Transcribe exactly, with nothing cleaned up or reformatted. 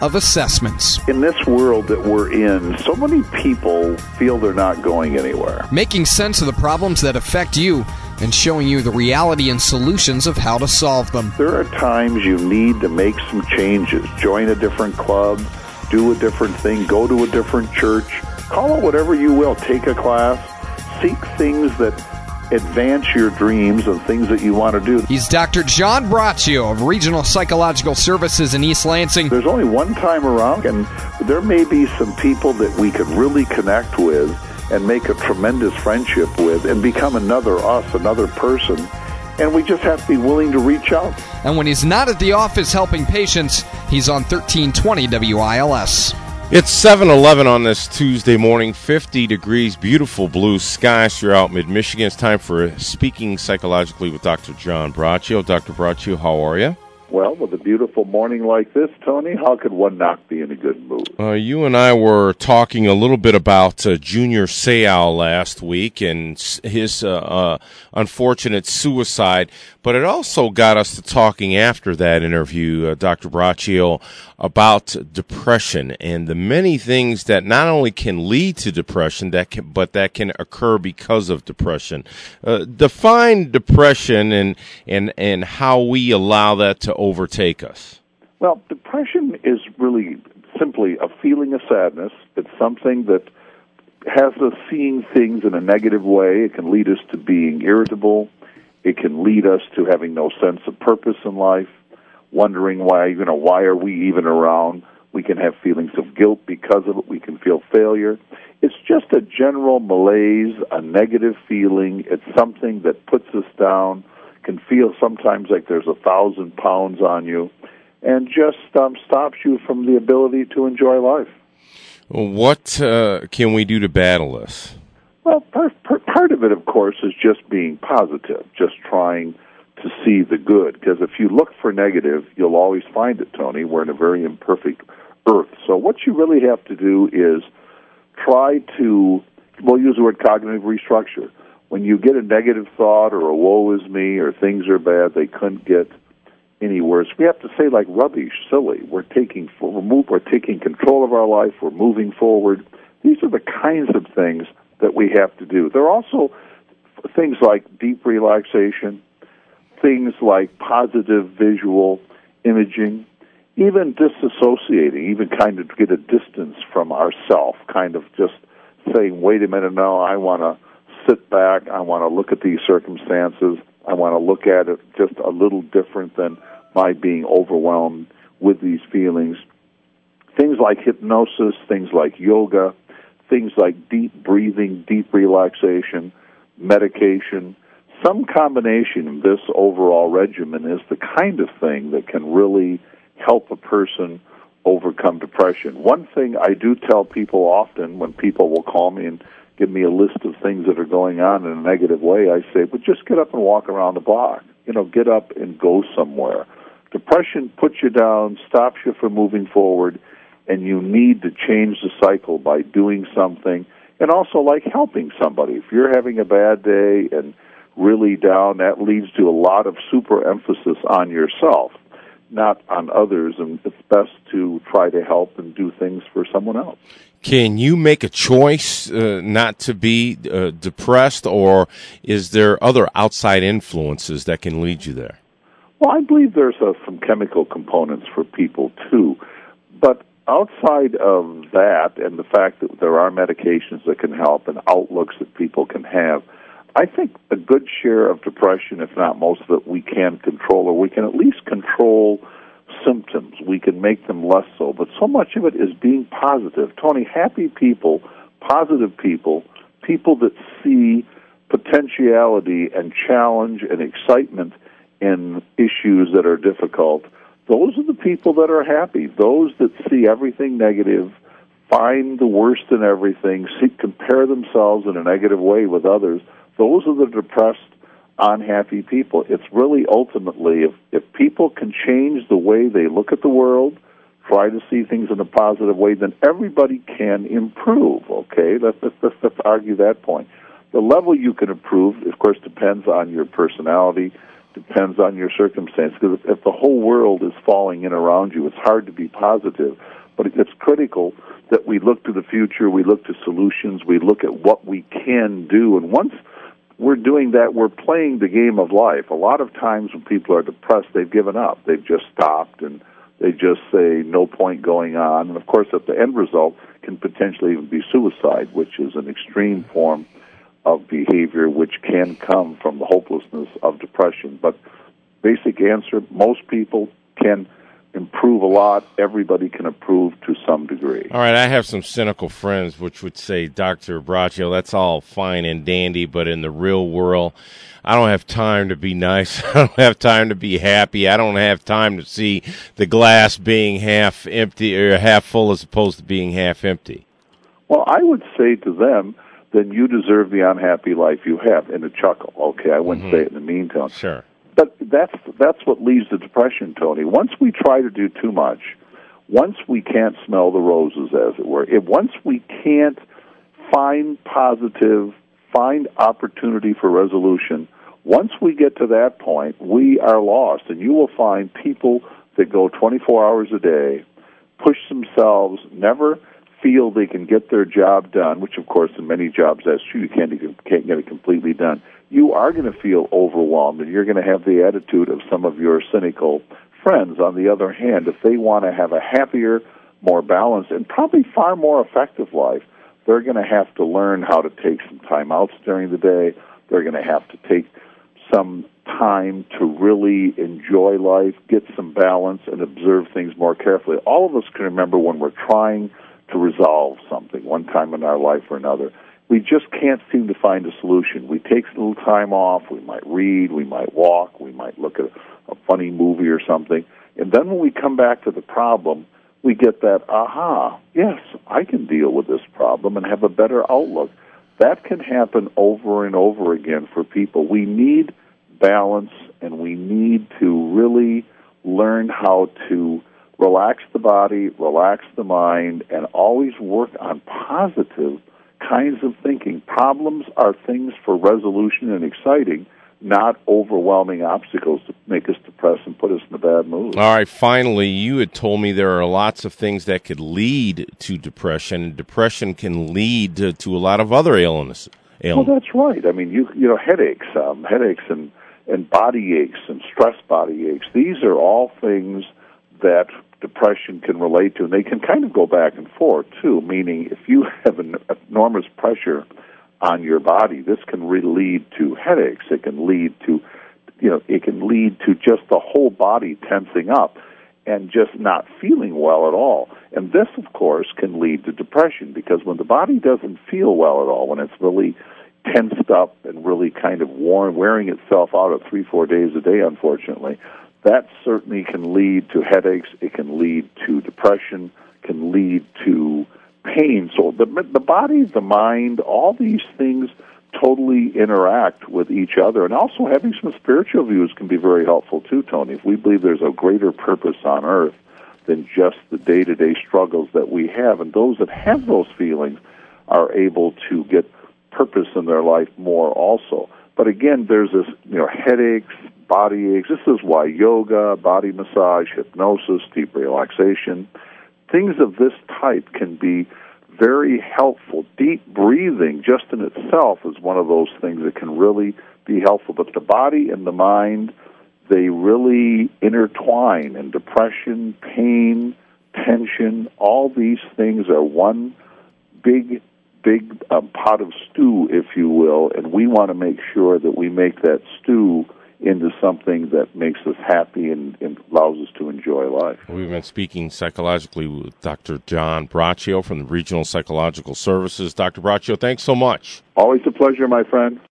of assessments. In this world that we're in, so many people feel they're not going anywhere. Making sense of the problems that affect you and showing you the reality and solutions of how to solve them. There are times you need to make some changes. Join a different club, do a different thing, go to a different church, call it whatever you will, take a class, seek things that advance your dreams and things that you want to do. He's Doctor John Braccio of Regional Psychological Services in East Lansing. There's only one time around, and there may be some people that we could really connect with and make a tremendous friendship with and become another us, another person, and we just have to be willing to reach out. And when he's not at the office helping patients, he's on thirteen twenty W I L S. It's seven eleven on this Tuesday morning, fifty degrees, beautiful blue skies throughout mid-Michigan. It's time for Speaking Psychologically with Doctor John Braccio. Doctor Braccio, how are you? Well, with a beautiful morning like this, Tony, how could one not be in a good mood? Uh, you and I were talking a little bit about uh, Junior Seau last week and his uh, uh, unfortunate suicide, but it also got us to talking after that interview, uh, Doctor Braccio, about depression and the many things that not only can lead to depression, that can, but that can occur because of depression. Uh, define depression and, and, and how we allow that to overtake us. Well, depression is really simply a feeling of sadness. It's something that has us seeing things in a negative way. It can lead us to being irritable. It can lead us to having no sense of purpose in life, wondering why, you know, why are we even around? We can have feelings of guilt because of it. We can feel failure. It's just a general malaise, a negative feeling. It's something that puts us down, can feel sometimes like there's a thousand pounds on you, and just um, stops you from the ability to enjoy life. What uh, can we do to battle this? Well, part, part, part of it, of course, is just being positive, just trying to see the good. Because if you look for negative, you'll always find it, Tony. We're in a very imperfect earth. So what you really have to do is try to, we'll use the word cognitive restructure. When you get a negative thought or a woe is me or things are bad, they couldn't get any worse. We have to say, like, rubbish, silly. We're taking, we're, move, we're taking control of our life. We're moving forward. These are the kinds of things that we have to do. There are also things like deep relaxation, things like positive visual imaging, even disassociating, even kind of get a distance from ourself, kind of just saying, wait a minute, no, I want to sit back, I want to look at these circumstances, I want to look at it just a little different than my being overwhelmed with these feelings. Things like hypnosis, things like yoga, things like deep breathing, deep relaxation, medication. Some combination of this overall regimen is the kind of thing that can really help a person overcome depression. One thing I do tell people often when people will call me and give me a list of things that are going on in a negative way, I say, well, just get up and walk around the block. You know, get up and go somewhere. Depression puts you down, stops you from moving forward, and you need to change the cycle by doing something, and also like helping somebody. If you're having a bad day and really down, that leads to a lot of super emphasis on yourself, not on others, and it's best to try to help and do things for someone else. Can you make a choice uh, not to be uh, depressed, or is there other outside influences that can lead you there? Well, I believe there's uh, some chemical components for people, too. But outside of that and the fact that there are medications that can help and outlooks that people can have, I think a good share of depression, if not most of it, we can control, or we can at least control symptoms. We can make them less so. But so much of it is being positive. Tony, happy people, positive people, people that see potentiality and challenge and excitement in issues that are difficult, those are the people that are happy. Those that see everything negative, find the worst in everything, see, compare themselves in a negative way with others, those are the depressed, unhappy people. It's really ultimately, if, if people can change the way they look at the world, try to see things in a positive way, then everybody can improve, okay? Let's, let's, let's argue that point. The level you can improve, of course, depends on your personality, depends on your circumstance, because if, if the whole world is falling in around you, it's hard to be positive. But it's critical that we look to the future, we look to solutions, we look at what we can do. And once we're doing that, we're playing the game of life. A lot of times when people are depressed, they've given up. They've just stopped, and they just say, no point going on. And, of course, at the end result can potentially even be suicide, which is an extreme form of behavior which can come from the hopelessness of depression. But basic answer, most people can improve a lot. Everybody can improve to some degree. All right, I have some cynical friends which would say, Doctor Braccio, that's all fine and dandy, but in the real world, I don't have time to be nice. I don't have time to be happy. I don't have time to see the glass being half empty or half full as opposed to being half empty. Well, I would say to them, then you deserve the unhappy life you have, in a chuckle. Okay, I wouldn't Mm-hmm. say it in the meantime. Sure. But that's that's what leads to depression, Tony. Once we try to do too much, once we can't smell the roses, as it were, if once we can't find positive, find opportunity for resolution, once we get to that point, we are lost. And you will find people that go twenty-four hours a day, push themselves, never feel they can get their job done, which, of course, in many jobs, that's true. You can't, you can't get it completely done. You are going to feel overwhelmed, and you're going to have the attitude of some of your cynical friends. On the other hand, if they want to have a happier, more balanced, and probably far more effective life, they're going to have to learn how to take some time outs during the day. They're going to have to take some time to really enjoy life, get some balance, and observe things more carefully. All of us can remember when we're trying to resolve something one time in our life or another. We just can't seem to find a solution. We take a little time off. We might read. We might walk. We might look at a funny movie or something. And then when we come back to the problem, we get that, aha, yes, I can deal with this problem and have a better outlook. That can happen over and over again for people. We need balance, and we need to really learn how to relax the body, relax the mind, and always work on positive kinds of thinking. Problems are things for resolution and exciting, not overwhelming obstacles to make us depressed and put us in a bad mood. All right, finally, you had told me there are lots of things that could lead to depression, and depression can lead to, to a lot of other illnesses. Well, that's right. I mean, you you know, headaches, um, headaches and, and body aches and stress body aches, these are all things that depression can relate to, and they can kind of go back and forth, too, meaning if you have an enormous pressure on your body, this can really lead to headaches. It can lead to, you know, it can lead to just the whole body tensing up and just not feeling well at all. And this, of course, can lead to depression, because when the body doesn't feel well at all, when it's really tensed up and really kind of worn, wearing itself out at three, four days a day, unfortunately, that certainly can lead to headaches. It can lead to depression, can lead to pain. So the the body, the mind, all these things totally interact with each other. And also having some spiritual views can be very helpful too, Tony. If we believe there's a greater purpose on earth than just the day-to-day struggles that we have, and those that have those feelings are able to get purpose in their life more also. But again, there's this, you know, headaches, body aches. This is why yoga, body massage, hypnosis, deep relaxation, things of this type can be very helpful. Deep breathing just in itself is one of those things that can really be helpful. But the body and the mind, they really intertwine. And depression, pain, tension, all these things are one big, big um, pot of stew, if you will, and we want to make sure that we make that stew into something that makes us happy and, and allows us to enjoy life. We've been speaking psychologically with Doctor John Braccio from the Regional Psychological Services. Doctor Braccio, thanks so much. Always a pleasure, my friend.